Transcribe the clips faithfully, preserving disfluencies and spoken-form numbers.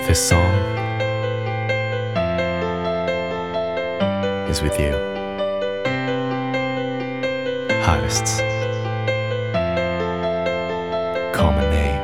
This song is with you. Hottest. Call my name.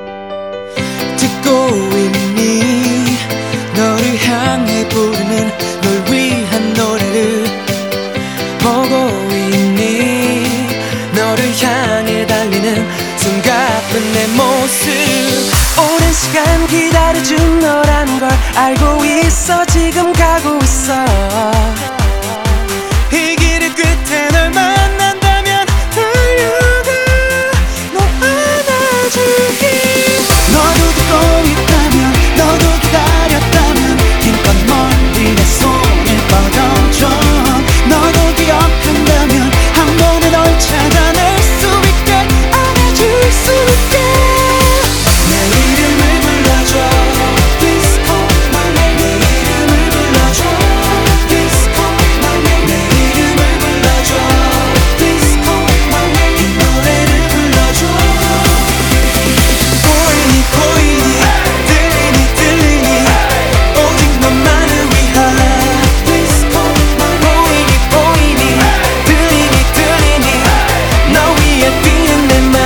듣고 있니? 너를 향해 부르는 널 위한 노래를 보고 있니? 너를 향해 달리는 숨가쁜 내 모습. 오랜 시간 기다려준 너라는 걸 알고 있어. 지금 가고 있어. 이 길의 끝에 널 만난다면 달려가 너 안아줄게. 너도 듣고 있다면, 너도 기다렸다면 힘껏 멀리 내 손을 뻗어줘. 너도 기억한다면 한 번에 널 찾아낼 수 있게, 안아줄 수 있게. 내 이름을 불러줘. Please call my name. 내 이름을 불러줘. Please call my name. 내 이름을 불러줘. Please call my name. 이 노래를 불러줘. 보이니 보이니 들리니 들리니 오직 너만을 위한 Please call my name. 보이니 보이니 들리니 들리니 너 위에 뛰는 내 맘.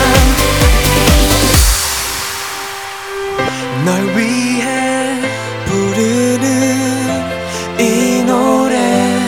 널 위해 부르는 이 노래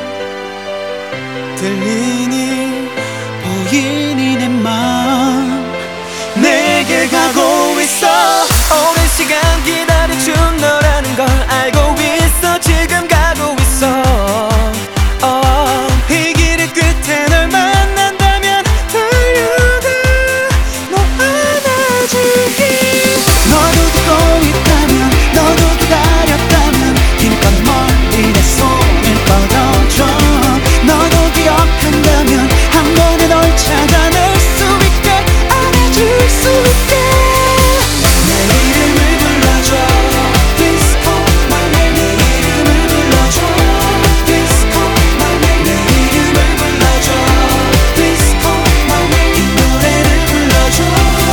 들리니 보이니 내 맘 내게 가고 있어. 오랜 시간 기다려준 너라는 걸 알고 있어. 지금 가고 있어. 어, 이 길의 끝에 널 만난다면 달려가 너 안아줄게. 너도 듣고 있다면, 너도 기다렸다면 힘껏 멀리 내 손을 뻗어줘. 너도 기억한다면 한 번에 널 찾아낼 수 있게, 안아줄 수 있게. 내 이름을 불러줘. Please call my name. 내 이름을 불러줘. Please call my name. 내 이름을 불러줘. Please call my name. 이 노래를 불러줘.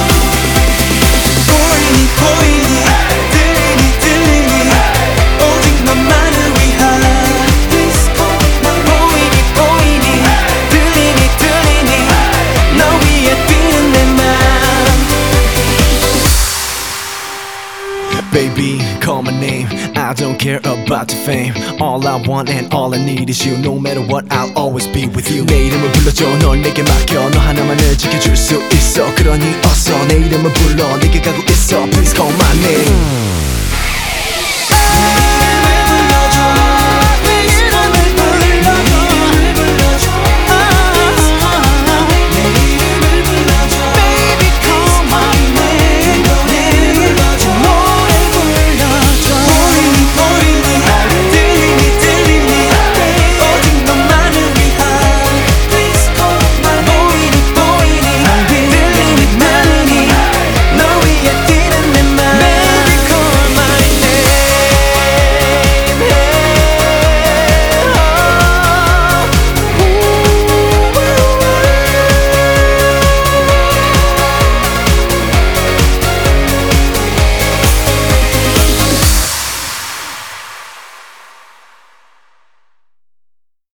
보이니 보이니 들리니 들리니 오직 너만을 위한 Please call my name. 보이니 보이니 들리니 들리니 너 위에 뛰는 내 맘. Baby, call my name. I don't care about your fame. All I want and all I need is you. No matter what, I'll always be with you. 내 이름을 불러줘. 널 내게 맡겨. 너 하나만을 지켜줄 수 있어. 그러니 어서 내 이름을 불러. 내게 가고 있어.